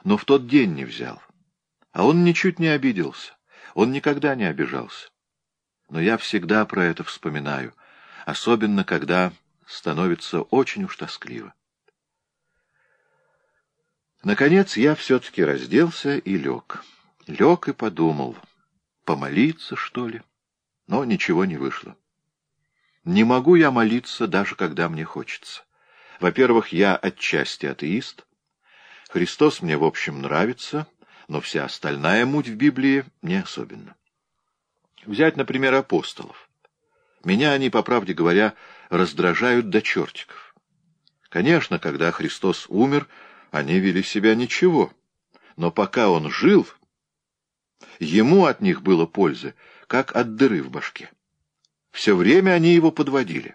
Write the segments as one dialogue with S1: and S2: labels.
S1: но в тот день не взял. А он ничуть не обиделся. Он никогда не обижался. Но я всегда про это вспоминаю, особенно когда становится очень уж тоскливо. Наконец я все-таки разделся и лег. Лег и подумал, помолиться, что ли? Но ничего не вышло. Не могу я молиться, даже когда мне хочется. Во-первых, я отчасти атеист. Христос мне, в общем, нравится, но вся остальная муть в Библии не особенно. Взять, например, апостолов. Меня они, по правде говоря, раздражают до чертиков. Конечно, когда Христос умер, они вели себя ничего, но пока он жил, ему от них было пользы, как от дыры в башке. Все время они его подводили.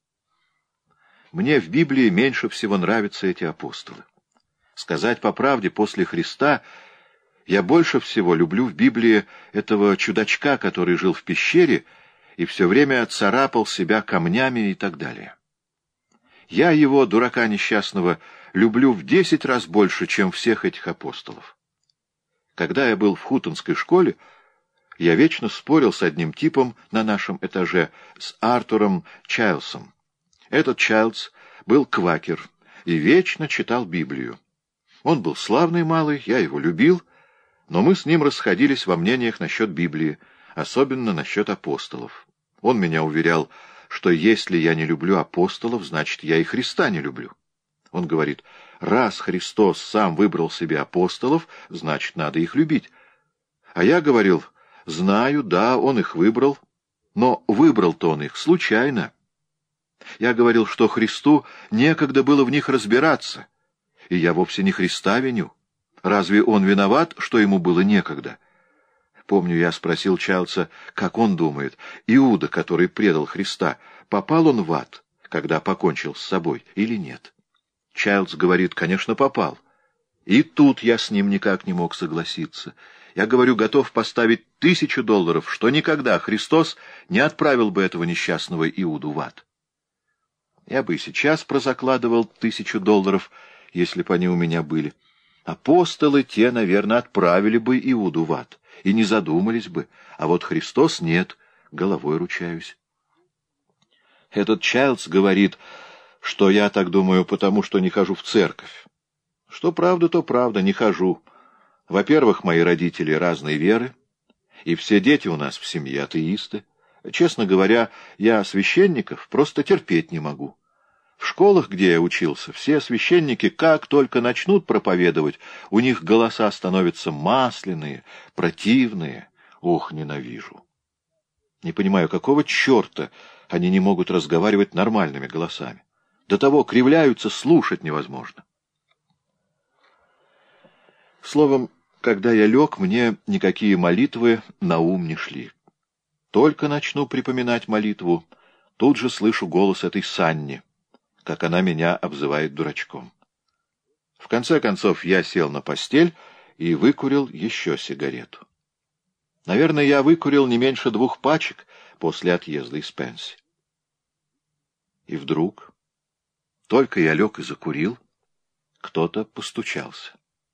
S1: Мне в Библии меньше всего нравятся эти апостолы. Сказать по правде, после Христа я больше всего люблю в Библии этого чудачка, который жил в пещере и все время царапал себя камнями и так далее. Я его, дурака несчастного, люблю в 10 раз больше, чем всех этих апостолов. Когда я был в Хутонской школе, я вечно спорил с одним типом на нашем этаже, с Артуром Чайлсом. Этот Чайлс был квакер и вечно читал Библию. Он был славный малый, я его любил, но мы с ним расходились во мнениях насчет Библии, особенно насчет апостолов. Он меня уверял, что если я не люблю апостолов, значит, я и Христа не люблю. Он говорит, раз Христос сам выбрал себе апостолов, значит, надо их любить. А я говорил, знаю, да, он их выбрал, но выбрал-то он их случайно. Я говорил, что Христу некогда было в них разбираться, и я вовсе не Христа виню. Разве он виноват, что ему было некогда? Помню, я спросил Чайлса, как он думает, Иуда, который предал Христа, попал он в ад, когда покончил с собой, или нет? Чайлс говорит, конечно, попал. И тут я с ним никак не мог согласиться. Я говорю, готов поставить $1000, что никогда Христос не отправил бы этого несчастного Иуду в ад. Я бы и сейчас прозакладывал $1000, если бы они у меня были. Апостолы те, наверное, отправили бы Иуду в ад, и не задумались бы, а вот Христос нет, головой ручаюсь. Этот Чайлс говорит, что я так думаю, потому что не хожу в церковь. Что правда, то правда, не хожу. Во-первых, мои родители разной веры, и все дети у нас в семье атеисты. Честно говоря, я священников просто терпеть не могу. В школах, где я учился, все священники, как только начнут проповедовать, у них голоса становятся масляные, противные. Ох, ненавижу. Не понимаю, какого черта они не могут разговаривать нормальными голосами. До того кривляются, слушать невозможно. Словом, когда я лег, мне никакие молитвы на ум не шли. Только начну припоминать молитву, тут же слышу голос этой Санни, как она меня обзывает дурачком. В конце концов, я сел на постель и выкурил еще сигарету. Наверное, я выкурил не меньше 2 пачек после отъезда из Пенси. И вдруг, только я лег и закурил, кто-то постучался.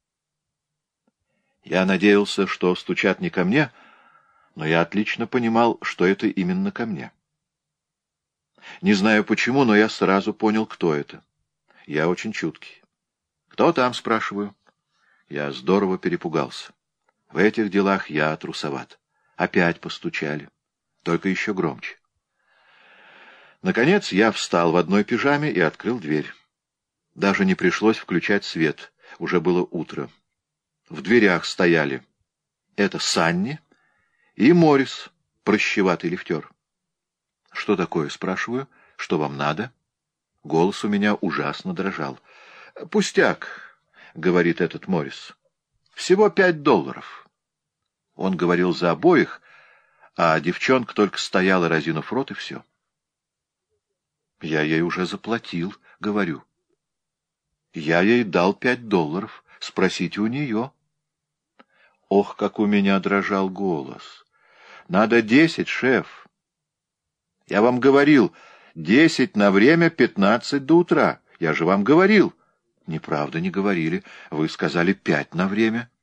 S1: Я надеялся, что стучат не ко мне, но я отлично понимал, что это именно ко мне. Не знаю почему, но я сразу понял, кто это. Я очень чуткий. «Кто там?» — спрашиваю. Я здорово перепугался. В этих делах я трусоват. Опять постучали. Только еще громче. Наконец я встал в одной пижаме и открыл дверь. Даже не пришлось включать свет. Уже было утро. В дверях стояли это Санни и Моррис, прыщеватый лифтер. «Что такое?» — спрашиваю. «Что вам надо?» Голос у меня ужасно дрожал. «Пустяк», — говорит этот Моррис. «Всего $5». Он говорил за обоих, а девчонка только стояла, разинув рот, и все. «Я ей уже заплатил», — говорю. «Я ей дал $5. Спросите у нее». Ох, как у меня дрожал голос. «Надо 10, шеф». «Я вам говорил, 10 на время, 15 до утра. Я же вам говорил». Неправда, не говорили. Вы сказали 5 на время.